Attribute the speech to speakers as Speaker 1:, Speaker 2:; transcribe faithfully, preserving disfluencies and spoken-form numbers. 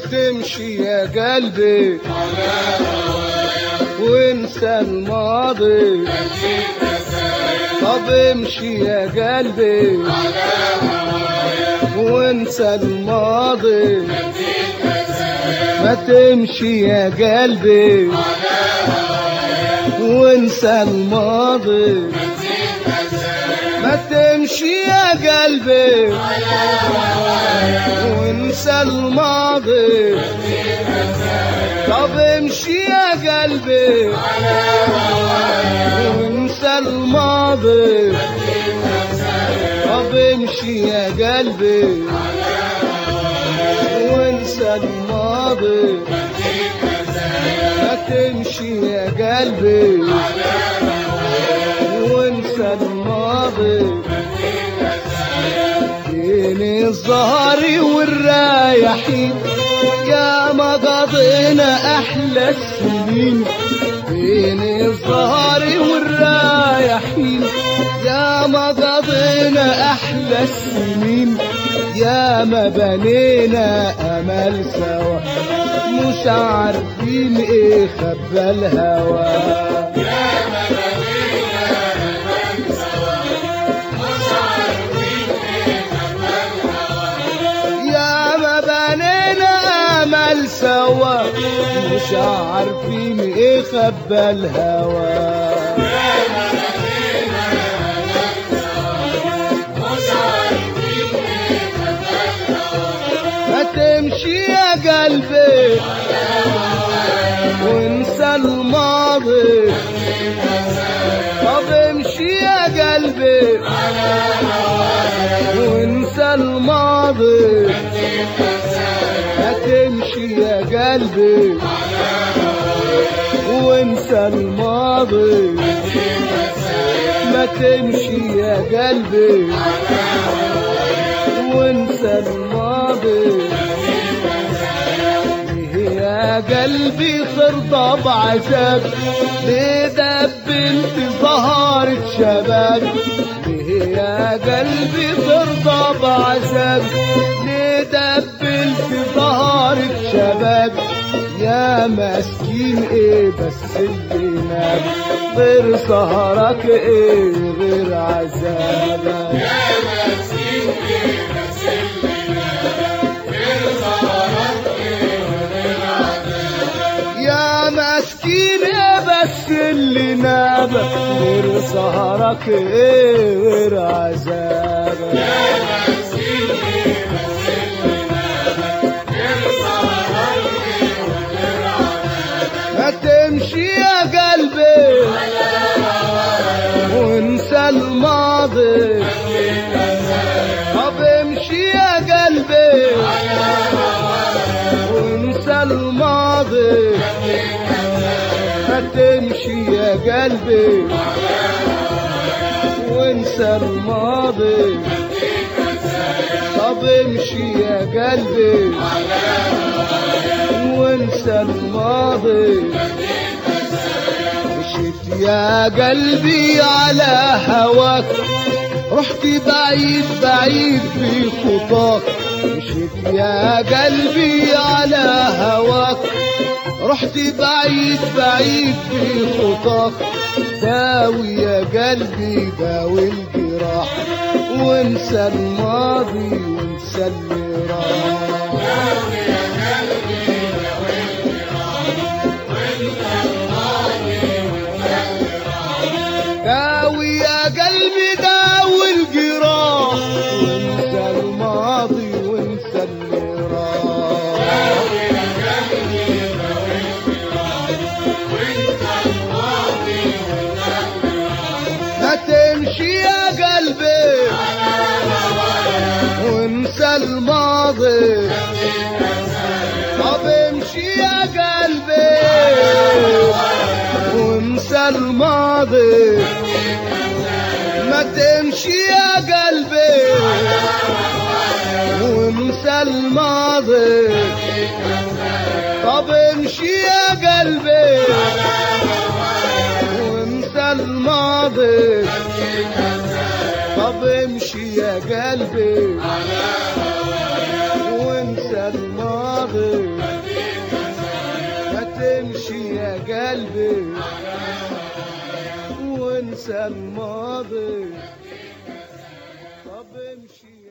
Speaker 1: تمشي يا قلبي وانسى الماضي. طب امشي يا قلبي وانسى الماضي. ما تمشي يا قلبي وانسى الماضي. ما تمشي يا قلبي وانسى الماضي. طب امشي يا قلبي وانسى الماضي. طب امشي يا قلبي وانسى الماضي. ما تمشي يا قلبي وانسى الماضي. بين الزهر والرايحين يا ما قضينا احلى السنين. بين الزهر والرايحين يا ما قضينا احلى السنين. يا ما بنينا امل سوا مش عارفين ايه خبى الهوى.
Speaker 2: يا ما بنينا امل سوا مش عارفين ايه خبى الهوى.
Speaker 1: يا ما بنينا امل سوا مش عارفين ايه خبى الهوى. تمشي يا قلبي وانسى الماضي. طب امشي يا قلبي وانسى الماضي. ما تمشي يا قلبي وانسى الماضي. ما تمشي يا قلبي وانسى الماضي. ليه يا قلبي ترضى بعذاب؟ ليه دبلت زهرة شباب؟ ليه يا قلبي ترضى بعذاب؟ ليه دبلت زهرة شباب؟ يا مسكين ايه بس اللي نام غير سهرك ايه غير عذابك.
Speaker 2: يا مسكين ايه بس اللي نام غير سهرك ايه غير عذابك.
Speaker 1: يا مسكين ايه بس اللي نام غير سهرك ايه غير عذابك.
Speaker 2: يا مسكين ايه بس اللي نام غير سهرك ايه غير عذابك.
Speaker 1: ما تمشي يا قلبي وانسى الماضي. طب امشي يا قلبي وانسى الماضي. ما تمشي يا قلبي وانسى الماضي. طب امشي يا قلبي وانسى الماضي. مشيت يا قلبي على هواك رحت بعيد بعيد في خطاك. مشيت يا قلبي على هواك رحت بعيد بعيد في خطاك. داوي يا قلبي داوي الجراح وانسى الماضي وانسى اللي راح.
Speaker 2: داوي يا قلبي داوي الجراح وانسى الماضي وانسى اللي راح.
Speaker 1: داوي يا قلبي داوي الجراح وانسى الماضي وانسى اللي راح.
Speaker 2: داوي يا قلبي داوي الجراح وانسى الماضي وانسى اللي راح.
Speaker 1: ما تمشي يا قلبي وانسى الماضي. طب امشي يا قلبي وانسى الماضي. ما تمشي يا قلبي وانسى الماضي. طب امشي يا قلبي وانسى الماضي. طب امشي يا قلبي وانسى الماضي. الماضي ما تمشي يا قلبي وانسى الماضي طب امشي